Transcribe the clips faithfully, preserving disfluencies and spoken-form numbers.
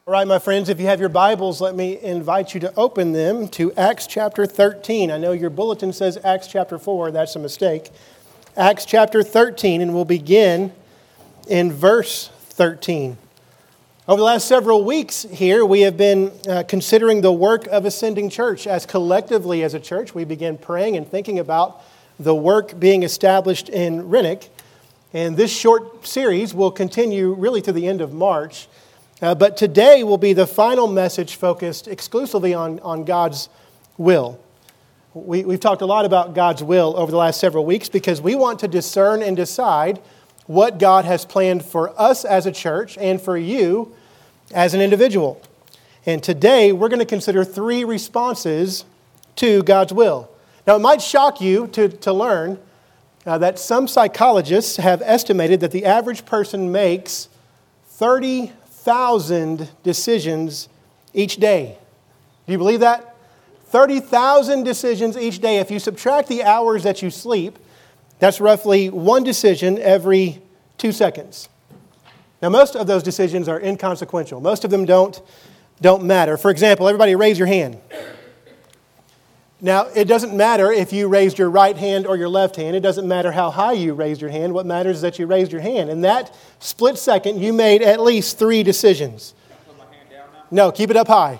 All right, my friends, if you have your Bibles, let me invite you to open them to Acts chapter thirteen. I know your bulletin says Acts chapter four. That's a mistake. Acts chapter thirteen, and we'll begin in verse thirteen. Over the last several weeks here, we have been uh, considering the work of Ascending Church. As collectively as a church, we began praying and thinking about the work being established in Renick. And this short series will continue really to the end of March. Uh, but today will be the final message focused exclusively on, on God's will. We, we've talked a lot about God's will over the last several weeks because we want to discern and decide what God has planned for us as a church and for you as an individual. And today we're going to consider three responses to God's will. Now it might shock you to, to learn uh, that some psychologists have estimated that the average person makes thirty thousand decisions each day. Do you believe that? thirty thousand decisions each day. If you subtract the hours that you sleep, that's roughly one decision every two seconds. Now, most of those decisions are inconsequential. Most of them don't, don't matter. For example, everybody raise your hand. Now, it doesn't matter if you raised your right hand or your left hand. It doesn't matter how high you raised your hand. What matters is that you raised your hand. In that split second, you made at least three decisions. Put my hand down now? No, keep it up high.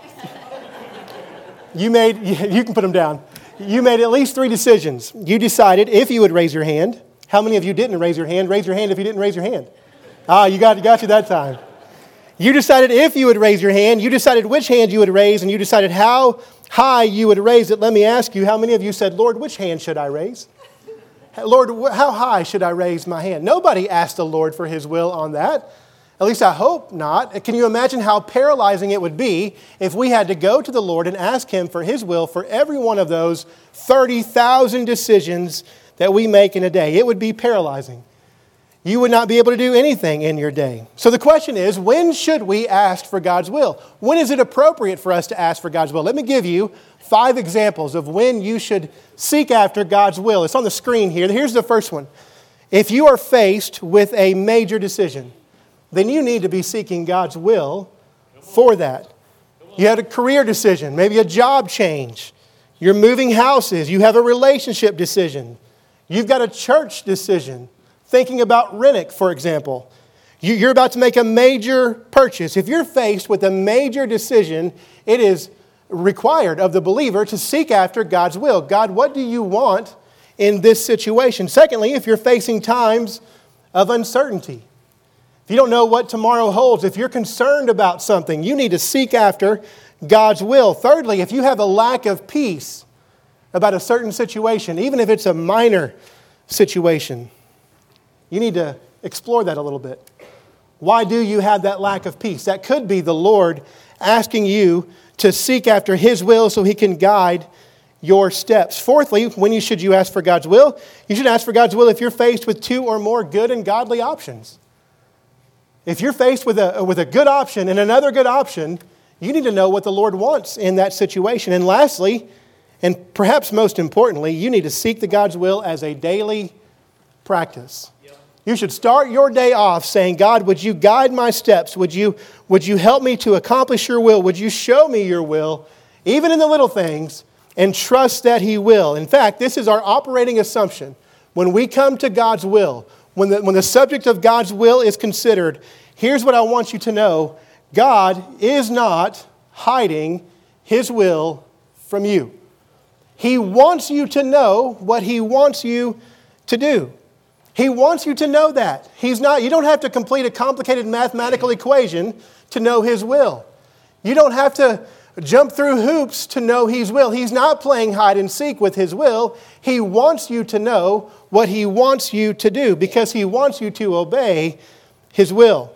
You made, you can put them down. You made at least three decisions. You decided if you would raise your hand. How many of you didn't raise your hand? Raise your hand if you didn't raise your hand. Ah, you got, got you that time. You decided if you would raise your hand. You decided which hand you would raise, and you decided how high you would raise it. Let me ask you, how many of you said, Lord, which hand should I raise? Lord, how high should I raise my hand? Nobody asked the Lord for His will on that. At least I hope not. Can you imagine how paralyzing it would be if we had to go to the Lord and ask Him for His will for every one of those thirty thousand decisions that we make in a day? It would be paralyzing. You would not be able to do anything in your day. So the question is, when should we ask for God's will? When is it appropriate for us to ask for God's will? Let me give you five examples of when you should seek after God's will. It's on the screen here. Here's the first one. If you are faced with a major decision, then you need to be seeking God's will for that. You had a career decision, maybe a job change. You're moving houses. You have a relationship decision. You've got a church decision. Thinking about Renick, for example. You're about to make a major purchase. If you're faced with a major decision, it is required of the believer to seek after God's will. God, what do you want in this situation? Secondly, if you're facing times of uncertainty, if you don't know what tomorrow holds, if you're concerned about something, you need to seek after God's will. Thirdly, if you have a lack of peace about a certain situation, even if it's a minor situation, you need to explore that a little bit. Why do you have that lack of peace? That could be the Lord asking you to seek after His will so He can guide your steps. Fourthly, when you should you ask for God's will? You should ask for God's will if you're faced with two or more good and godly options. If you're faced with a, with a good option and another good option, you need to know what the Lord wants in that situation. And lastly, and perhaps most importantly, you need to seek the God's will as a daily practice. You should start your day off saying, God, would you guide my steps? Would you, would you help me to accomplish your will? Would you show me your will, even in the little things, and trust that He will? In fact, this is our operating assumption. When we come to God's will, when the, when the subject of God's will is considered, here's what I want you to know. God is not hiding His will from you. He wants you to know what He wants you to do. He wants you to know that. He's not, you don't have to complete a complicated mathematical equation to know His will. You don't have to jump through hoops to know His will. He's not playing hide and seek with His will. He wants you to know what He wants you to do because He wants you to obey His will.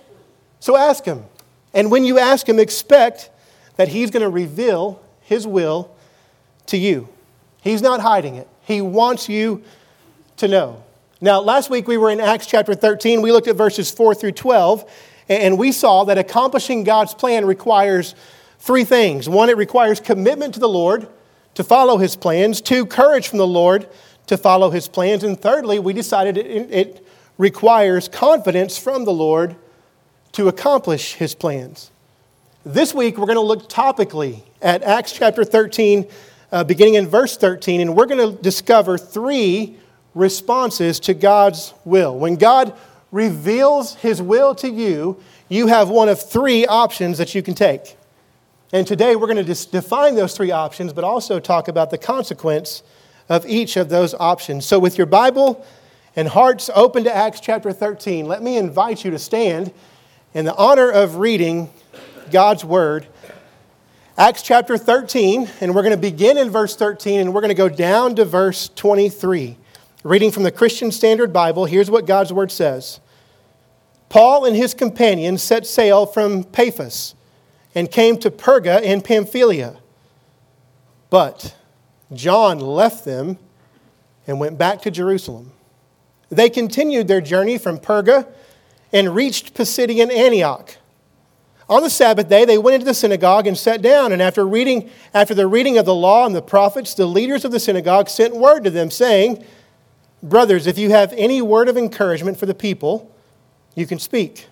So ask Him. And when you ask Him, expect that He's going to reveal His will to you. He's not hiding it. He wants you to know. Now, last week we were in Acts chapter thirteen. We looked at verses four through twelve, and we saw that accomplishing God's plan requires three things. One, it requires commitment to the Lord to follow His plans. Two, courage from the Lord to follow His plans. And thirdly, we decided it, it requires confidence from the Lord to accomplish His plans. This week, we're going to look topically at Acts chapter thirteen, uh, beginning in verse thirteen, and we're going to discover three responses to God's will. When God reveals His will to you, you have one of three options that you can take. And today, we're going to just define those three options, but also talk about the consequence of each of those options. So with your Bible and hearts open to Acts chapter thirteen, let me invite you to stand in the honor of reading God's Word. Acts chapter thirteen, and we're going to begin in verse thirteen, and we're going to go down to verse twenty-three. Reading from the Christian Standard Bible, here's what God's Word says. Paul and his companions set sail from Paphos and came to Perga in Pamphylia. But John left them and went back to Jerusalem. They continued their journey from Perga and reached Pisidian Antioch. On the Sabbath day, they went into the synagogue and sat down, and after reading, after the reading of the law and the prophets, the leaders of the synagogue sent word to them, saying, Brothers, if you have any word of encouragement for the people, you can speak.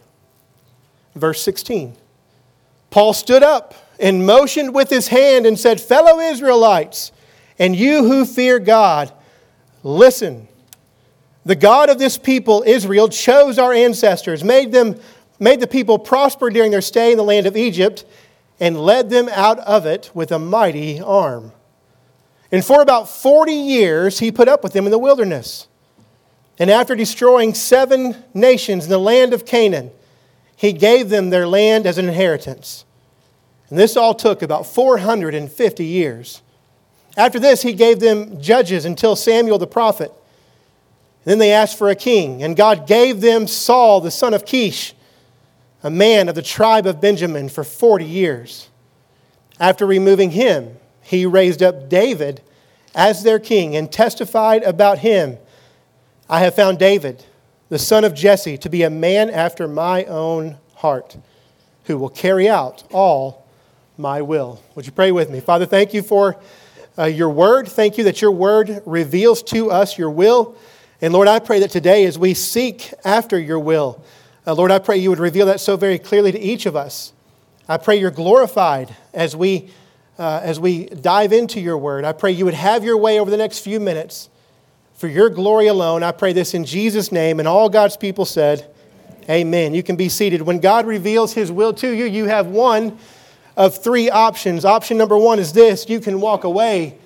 Verse sixteen. Paul stood up and motioned with his hand and said, Fellow Israelites, and you who fear God, listen. The God of this people, Israel, chose our ancestors, made them made the people prosper during their stay in the land of Egypt, and led them out of it with a mighty arm. And for about forty years, he put up with them in the wilderness. And after destroying seven nations in the land of Canaan, he gave them their land as an inheritance. And this all took about four hundred fifty years. After this, he gave them judges until Samuel the prophet. And then they asked for a king, and God gave them Saul, the son of Kish, a man of the tribe of Benjamin, for forty years. After removing him, he raised up David as their king and testified about him, I have found David, the son of Jesse, to be a man after my own heart, who will carry out all my will. Would you pray with me? Father, thank you for uh, your word. Thank you that your word reveals to us your will. And Lord, I pray that today as we seek after your will, Uh, Lord, I pray you would reveal that so very clearly to each of us. I pray you're glorified as we uh, as we dive into your word. I pray you would have your way over the next few minutes for your glory alone. I pray this in Jesus' name, and all God's people said, amen. You can be seated. When God reveals his will to you, you have one of three options. Option number one is this: you can walk away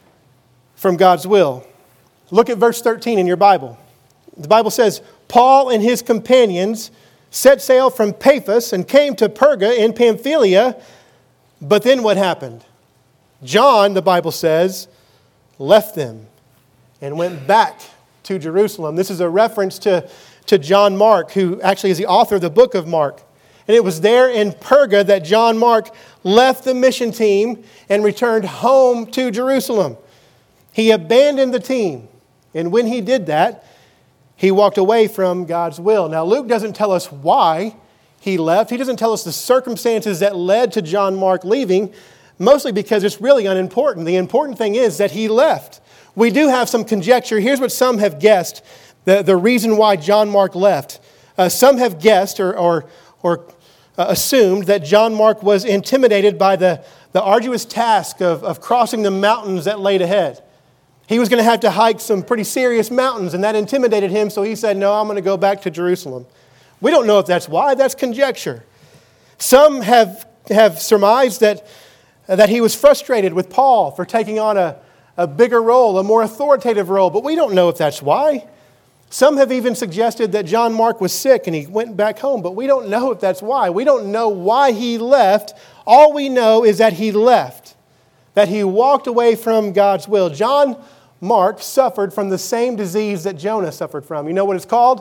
from God's will. Look at verse thirteen in your Bible. The Bible says, Paul and his companions set sail from Paphos and came to Perga in Pamphylia. But then what happened? John, the Bible says, left them and went back to Jerusalem. This is a reference to, to John Mark, who actually is the author of the book of Mark. And it was there in Perga that John Mark left the mission team and returned home to Jerusalem. He abandoned the team. And when he did that, he walked away from God's will. Now, Luke doesn't tell us why he left. He doesn't tell us the circumstances that led to John Mark leaving, mostly because it's really unimportant. The important thing is that he left. We do have some conjecture. Here's what some have guessed, the, the reason why John Mark left. Uh, some have guessed or, or, or uh, assumed that John Mark was intimidated by the, the arduous task of, of crossing the mountains that laid ahead. He was going to have to hike some pretty serious mountains, and that intimidated him, so he said, no, I'm going to go back to Jerusalem. We don't know if that's why. That's conjecture. Some have, have surmised that, that he was frustrated with Paul for taking on a, a bigger role, a more authoritative role, but we don't know if that's why. Some have even suggested that John Mark was sick and he went back home, but we don't know if that's why. We don't know why he left. All we know is that he left, that he walked away from God's will. John Mark suffered from the same disease that Jonah suffered from. You know what it's called?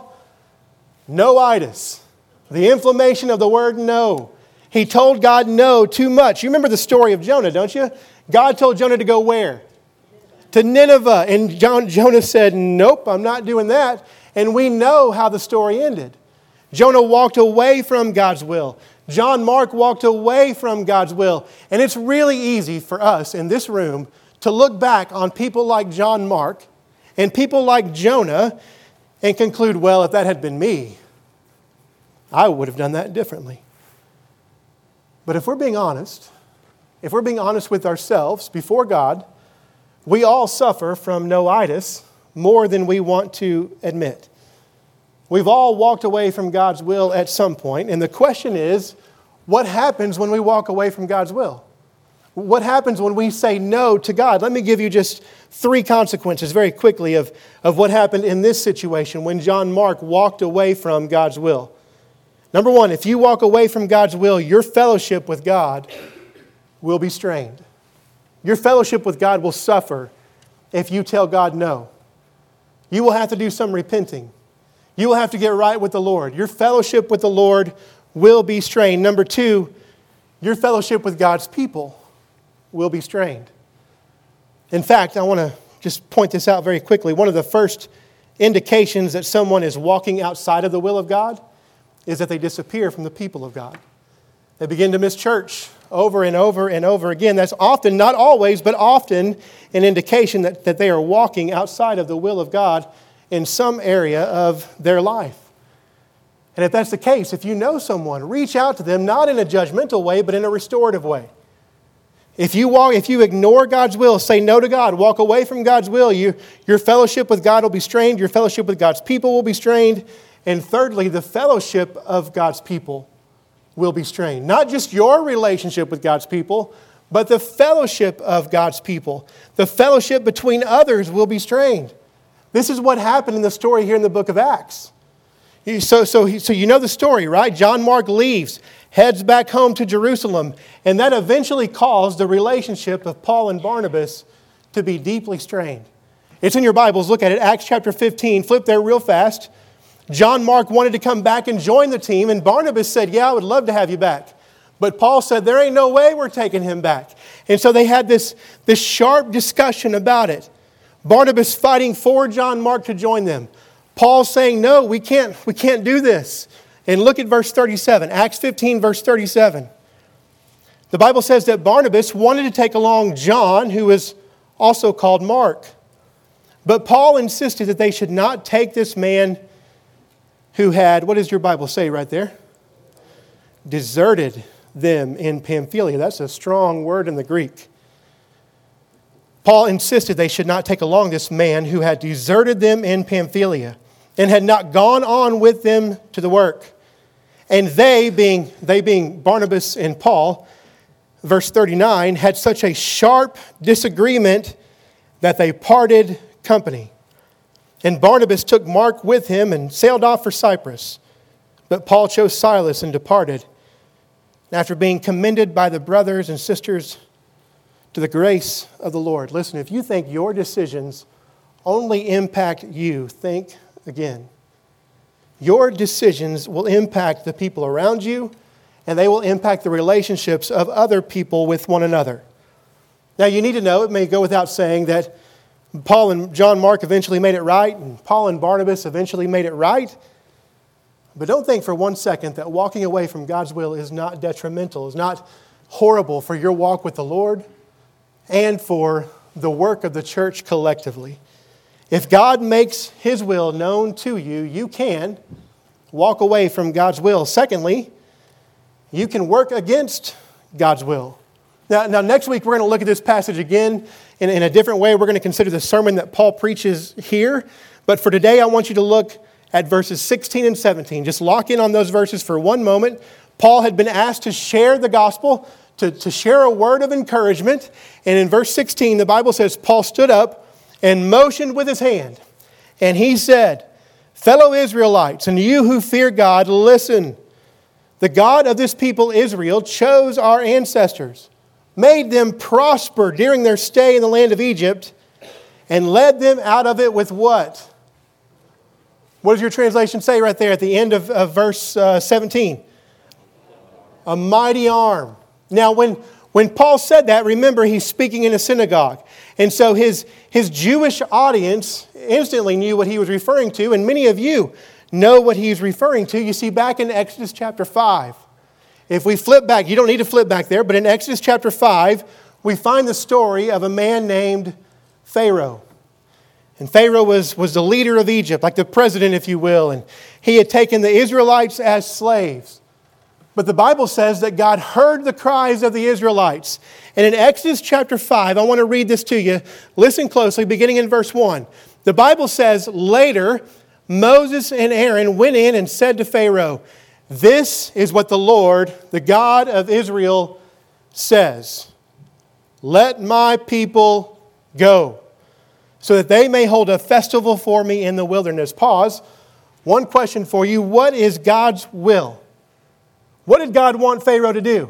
No-itis. The inflammation of the word no. He told God no too much. You remember the story of Jonah, don't you? God told Jonah to go where? To Nineveh. And John, Jonah said, nope, I'm not doing that. And we know how the story ended. Jonah walked away from God's will. John Mark walked away from God's will. And it's really easy for us in this room to look back on people like John Mark and people like Jonah and conclude, well, if that had been me, I would have done that differently. But if we're being honest, if we're being honest with ourselves before God, we all suffer from no-itis more than we want to admit. We've all walked away from God's will at some point, and the question is, what happens when we walk away from God's will? What happens when we say no to God? Let me give you just three consequences very quickly of, of what happened in this situation when John Mark walked away from God's will. Number one, if you walk away from God's will, your fellowship with God will be strained. Your fellowship with God will suffer if you tell God no. You will have to do some repenting. You will have to get right with the Lord. Your fellowship with the Lord will be strained. Number two, your fellowship with God's people will be strained. In fact, I want to just point this out very quickly. One of the first indications that someone is walking outside of the will of God is that they disappear from the people of God. They begin to miss church over and over and over again. That's often, not always, but often an indication that, that they are walking outside of the will of God in some area of their life. And if that's the case, if you know someone, reach out to them, not in a judgmental way, but in a restorative way. If you walk, if you ignore God's will, say no to God, walk away from God's will, you, your fellowship with God will be strained, your fellowship with God's people will be strained, and thirdly, the fellowship of God's people will be strained. Not just your relationship with God's people, but the fellowship of God's people. The fellowship between others will be strained. This is what happened in the story here in the book of Acts. So, so, so you know the story, right? John Mark leaves, heads back home to Jerusalem, and that eventually caused the relationship of Paul and Barnabas to be deeply strained. It's in your Bibles. Look at it. Acts chapter fifteen. Flip there real fast. John Mark wanted to come back and join the team, and Barnabas said, yeah, I would love to have you back. But Paul said, there ain't no way we're taking him back. And so they had this, this sharp discussion about it. Barnabas fighting for John Mark to join them. Paul saying, no, we can't, we can't do this. And look at verse thirty-seven, Acts fifteen, verse thirty-seven. The Bible says that Barnabas wanted to take along John, who is also called Mark. But Paul insisted that they should not take this man who had, what does your Bible say right there? Deserted them in Pamphylia. That's a strong word in the Greek. Paul insisted they should not take along this man who had deserted them in Pamphylia and had not gone on with them to the work. And they, being, they being Barnabas and Paul, verse thirty-nine, had such a sharp disagreement that they parted company. And Barnabas took Mark with him and sailed off for Cyprus. But Paul chose Silas and departed. After being commended by the brothers and sisters to the grace of the Lord. Listen, if you think your decisions only impact you, think again. Your decisions will impact the people around you, and they will impact the relationships of other people with one another. Now, you need to know, it may go without saying, that Paul and John Mark eventually made it right, and Paul and Barnabas eventually made it right. But don't think for one second that walking away from God's will is not detrimental, is not horrible for your walk with the Lord and for the work of the church collectively. If God makes His will known to you, you can walk away from God's will. Secondly, you can work against God's will. Now, now next week we're going to look at this passage again in, in a different way. We're going to consider the sermon that Paul preaches here. But for today, I want you to look at verses sixteen and seventeen. Just lock in on those verses for one moment. Paul had been asked to share the gospel, to, to share a word of encouragement. And in verse sixteen, the Bible says, Paul stood up and motioned with his hand. And he said, fellow Israelites, and you who fear God, listen. The God of this people Israel chose our ancestors, made them prosper during their stay in the land of Egypt, and led them out of it with what? What does your translation say right there at the end of, of verse uh, seventeen? A mighty arm. Now, when, when Paul said that, remember, he's speaking in a synagogue. And so his, his Jewish audience instantly knew what he was referring to, and many of you know what he's referring to. You see, back in Exodus chapter five, if we flip back, you don't need to flip back there, but in Exodus chapter five, we find the story of a man named Pharaoh. And Pharaoh was, was the leader of Egypt, like the president, if you will. And he had taken the Israelites as slaves. But the Bible says that God heard the cries of the Israelites. And in Exodus chapter five, I want to read this to you. Listen closely, beginning in verse one. The Bible says, later, Moses and Aaron went in and said to Pharaoh, "This is what the Lord, the God of Israel, says. Let my people go, so that they may hold a festival for me in the wilderness." Pause. One question for you. What is God's will? What did God want Pharaoh to do?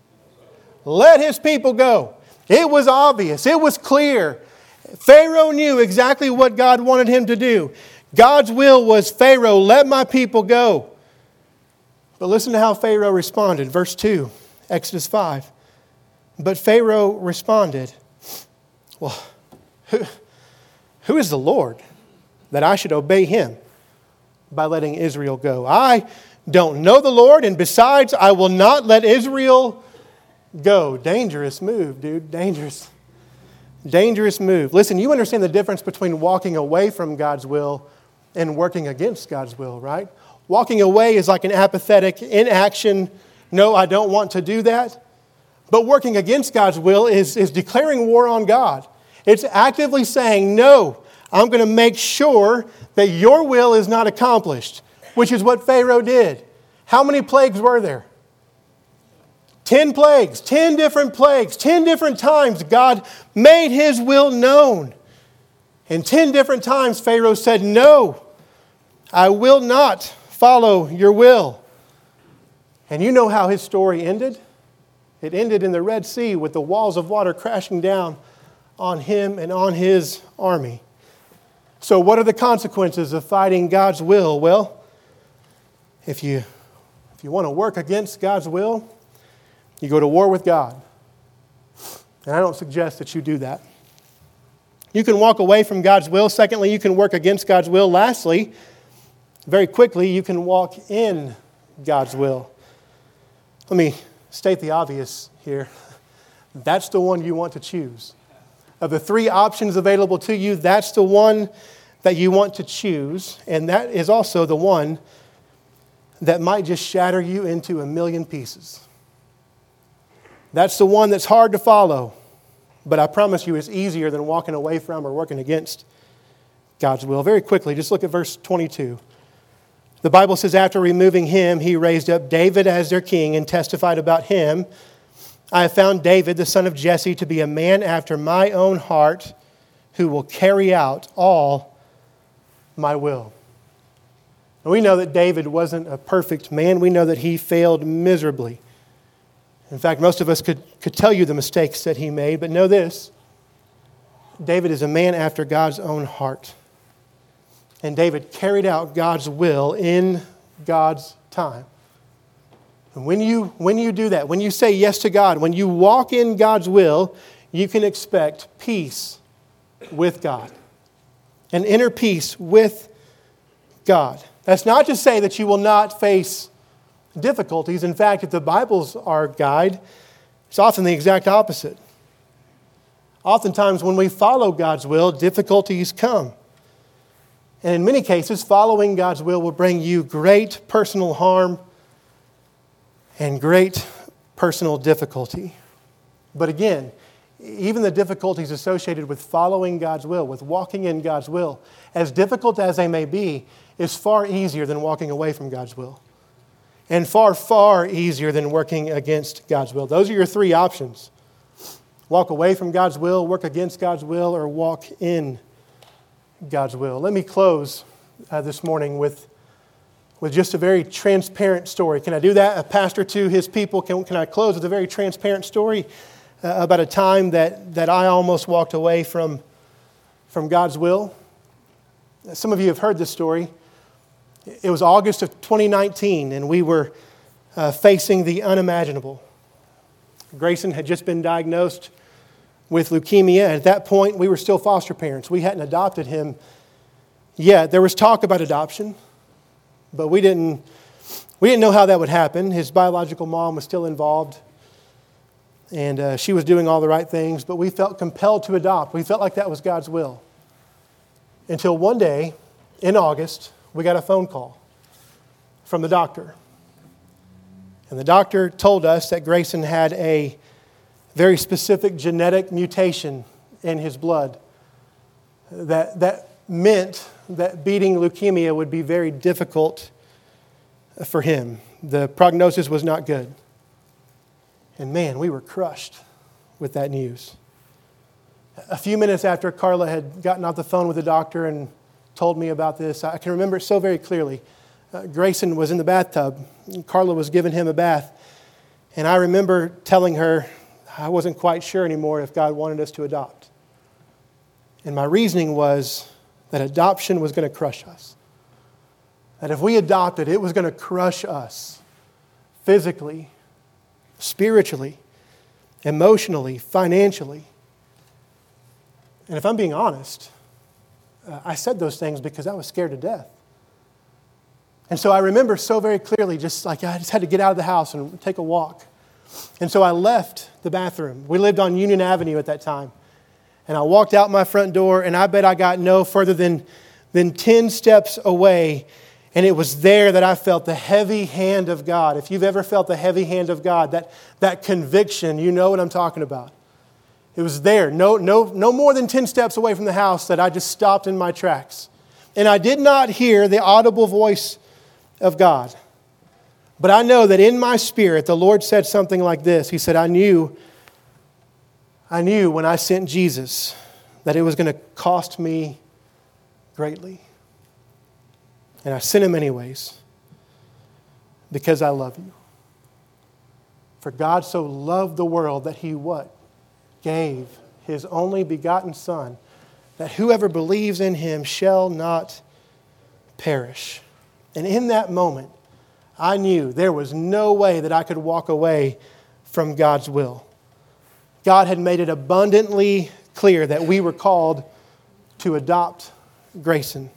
Let his people go. It was obvious. It was clear. Pharaoh knew exactly what God wanted him to do. God's will was, Pharaoh, let my people go. But listen to how Pharaoh responded. Verse two, Exodus five. But Pharaoh responded, "Well, who, who is the Lord that I should obey him by letting Israel go? I don't know the Lord, and besides, I will not let Israel go." Dangerous move, dude. Dangerous. Dangerous move. Listen, you understand the difference between walking away from God's will and working against God's will, right? Walking away is like an apathetic inaction. No, I don't want to do that. But working against God's will is, is declaring war on God. It's actively saying, no, I'm going to make sure that your will is not accomplished, which is what Pharaoh did. How many plagues were there? Ten plagues, ten different plagues, ten different times God made his will known. And ten different times Pharaoh said, "No, I will not follow your will." And you know how his story ended? It ended in the Red Sea with the walls of water crashing down on him and on his army. So what are the consequences of fighting God's will? Well, if you, if you want to work against God's will, you go to war with God. And I don't suggest that you do that. You can walk away from God's will. Secondly, you can work against God's will. Lastly, very quickly, you can walk in God's will. Let me state the obvious here. That's the one you want to choose. Of the three options available to you, that's the one that you want to choose. And that is also the one that might just shatter you into a million pieces. That's the one that's hard to follow, but I promise you it's easier than walking away from or working against God's will. Very quickly, just look at verse twenty-two. The Bible says, after removing him, he raised up David as their king and testified about him, "I have found David, the son of Jesse, to be a man after my own heart, who will carry out all my will." And we know that David wasn't a perfect man. We know that he failed miserably. In fact, most of us could, could tell you the mistakes that he made, but know this: David is a man after God's own heart. And David carried out God's will in God's time. And when you, when you do that, when you say yes to God, when you walk in God's will, you can expect peace with God. An inner peace with God. That's not to say that you will not face difficulties. In fact, if the Bible's our guide, it's often the exact opposite. Oftentimes when we follow God's will, difficulties come. And in many cases, following God's will will bring you great personal harm and great personal difficulty. But again, even the difficulties associated with following God's will, with walking in God's will, as difficult as they may be, is far easier than walking away from God's will. And far, far easier than working against God's will. Those are your three options. Walk away from God's will, work against God's will, or walk in God's will. Let me close uh, this morning with, with just a very transparent story. Can I do that? A pastor to his people, can, can I close with a very transparent story uh, about a time that, that I almost walked away from, from God's will? Some of you have heard this story. It was August of twenty nineteen, and we were uh, facing the unimaginable. Grayson had just been diagnosed with leukemia, and at that point, we were still foster parents. We hadn't adopted him yet. There was talk about adoption, but we didn't, we didn't know how that would happen. His biological mom was still involved, and uh, she was doing all the right things, but we felt compelled to adopt. We felt like that was God's will. Until one day, in August, we got a phone call from the doctor. And the doctor told us that Grayson had a very specific genetic mutation in his blood that, that meant that beating leukemia would be very difficult for him. The prognosis was not good. And man, we were crushed with that news. A few minutes after Carla had gotten off the phone with the doctor and told me about this, I can remember it so very clearly. Uh, Grayson was in the bathtub. Carla was giving him a bath. And I remember telling her I wasn't quite sure anymore if God wanted us to adopt. And my reasoning was that adoption was going to crush us. That if we adopted, it was going to crush us physically, spiritually, emotionally, financially. And if I'm being honest, uh, I said those things because I was scared to death. And so I remember so very clearly, just like I just had to get out of the house and take a walk. And so I left the bathroom. We lived on Union Avenue at that time. And I walked out my front door, and I bet I got no further than, than ten steps away. And it was there that I felt the heavy hand of God. If you've ever felt the heavy hand of God, that, that conviction, you know what I'm talking about. It was there, no, no, no more than ten steps away from the house, that I just stopped in my tracks. And I did not hear the audible voice of God. But I know that in my spirit, the Lord said something like this. He said, I knew, I knew when I sent Jesus that it was going to cost me greatly. And I sent him anyways because I love you. For God so loved the world that he what? Gave his only begotten Son, that whoever believes in him shall not perish. And in that moment, I knew there was no way that I could walk away from God's will. God had made it abundantly clear that we were called to adopt Grayson.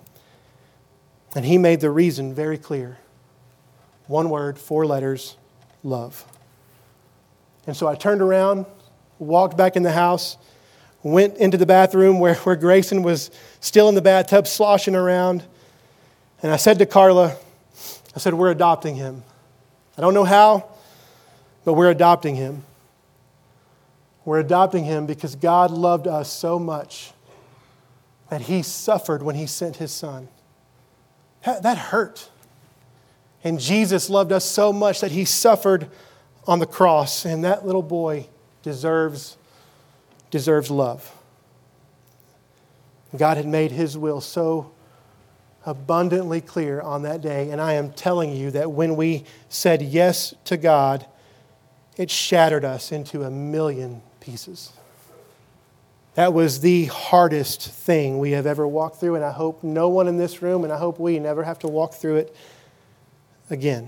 And he made the reason very clear. One word, four letters, love. And so I turned around, walked back in the house, went into the bathroom where, where Grayson was still in the bathtub sloshing around. And I said to Carla, I said, we're adopting him. I don't know how, but we're adopting him. We're adopting him because God loved us so much that he suffered when he sent his Son. That, that hurt. And Jesus loved us so much that he suffered on the cross. And that little boy deserves, deserves love. God had made his will so abundantly clear on that day. And I am telling you that when we said yes to God, it shattered us into a million pieces. That was the hardest thing we have ever walked through, and I hope no one in this room, and I hope we never have to walk through it again.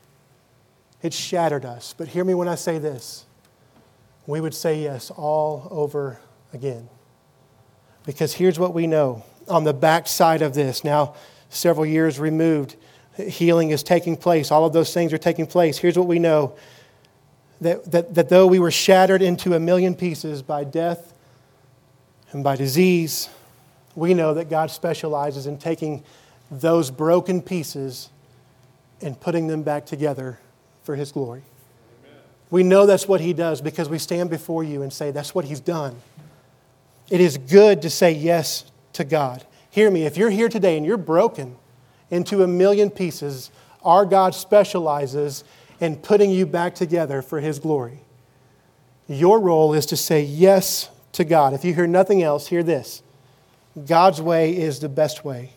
It shattered us. But hear me when I say this. We would say yes all over again. Because here's what we know. On the backside of this, now several years removed, healing is taking place. All of those things are taking place. Here's what we know. That, that, that though we were shattered into a million pieces by death and by disease, we know that God specializes in taking those broken pieces and putting them back together for his glory. Amen. We know that's what he does because we stand before you and say that's what he's done. It is good to say yes to God. Hear me, if you're here today and you're broken into a million pieces, our God specializes in putting you back together for his glory. Your role is to say yes to God. If you hear nothing else, hear this. God's way is the best way.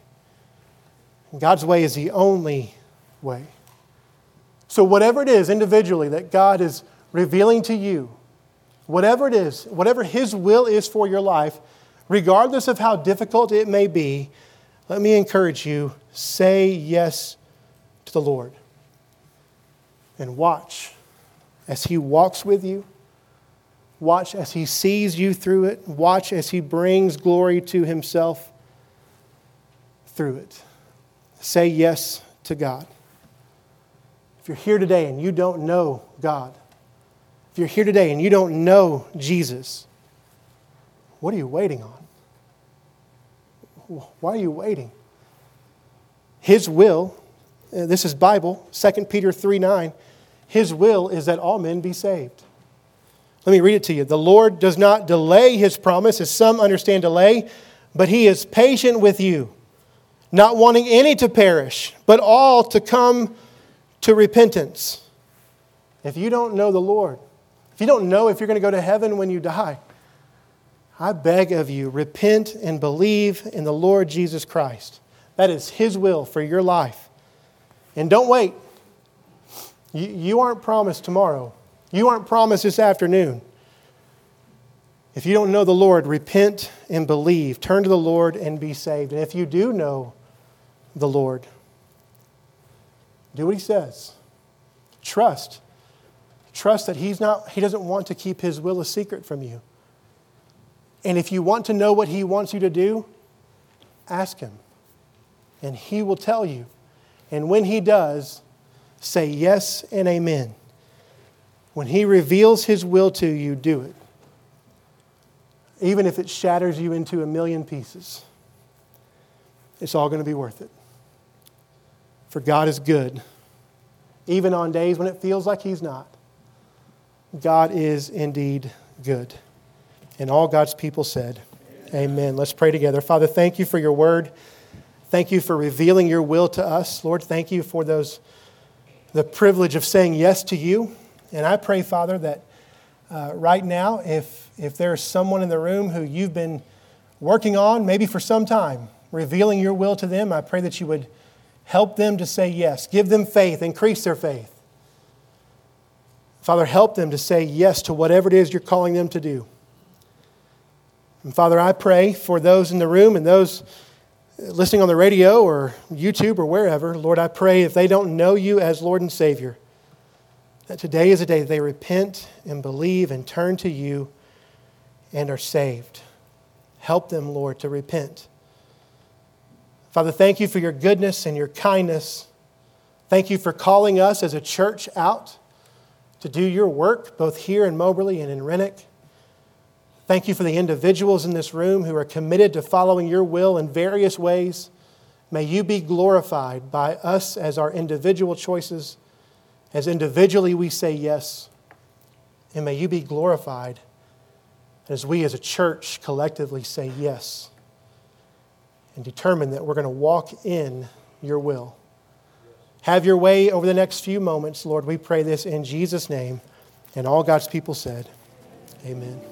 God's way is the only way. So whatever it is individually that God is revealing to you, whatever it is, whatever his will is for your life, regardless of how difficult it may be, let me encourage you, say yes to the Lord. And watch as he walks with you. Watch as he sees you through it. Watch as he brings glory to himself through it. Say yes to God. If you're here today and you don't know God, if you're here today and you don't know Jesus, what are you waiting on? Why are you waiting? His will, this is Bible, Second Peter three nine. His will is that all men be saved. Let me read it to you. The Lord does not delay His promise, as some understand delay, but He is patient with you, not wanting any to perish, but all to come to repentance. If you don't know the Lord, if you don't know if you're going to go to heaven when you die, I beg of you, repent and believe in the Lord Jesus Christ. That is His will for your life. And don't wait. You, you aren't promised tomorrow. You aren't promised this afternoon. If you don't know the Lord, repent and believe. Turn to the Lord and be saved. And if you do know the Lord, do what He says. Trust. Trust that He's not, He doesn't want to keep His will a secret from you. And if you want to know what He wants you to do, ask Him. And He will tell you. And when He does, say yes and amen. When He reveals His will to you, do it. Even if it shatters you into a million pieces, it's all going to be worth it. For God is good. Even on days when it feels like He's not. God is indeed good. And all God's people said, amen. Amen. Let's pray together. Father, thank You for Your word. Thank You for revealing Your will to us. Lord, thank You for those, the privilege of saying yes to You. And I pray, Father, that uh, right now, if, if there's someone in the room who You've been working on, maybe for some time, revealing Your will to them, I pray that You would help them to say yes. Give them faith. Increase their faith. Father, help them to say yes to whatever it is You're calling them to do. And Father, I pray for those in the room and those listening on the radio or YouTube or wherever. Lord, I pray if they don't know You as Lord and Savior, that today is a day that they repent and believe and turn to You and are saved. Help them, Lord, to repent. Father, thank You for Your goodness and Your kindness. Thank You for calling us as a church out to do Your work, both here in Moberly and in Renwick. Thank You for the individuals in this room who are committed to following Your will in various ways. May You be glorified by us as our individual choices. As individually we say yes. And may You be glorified as we as a church collectively say yes. And determine that we're going to walk in Your will. Have Your way over the next few moments, Lord. We pray this in Jesus' name. And all God's people said, amen.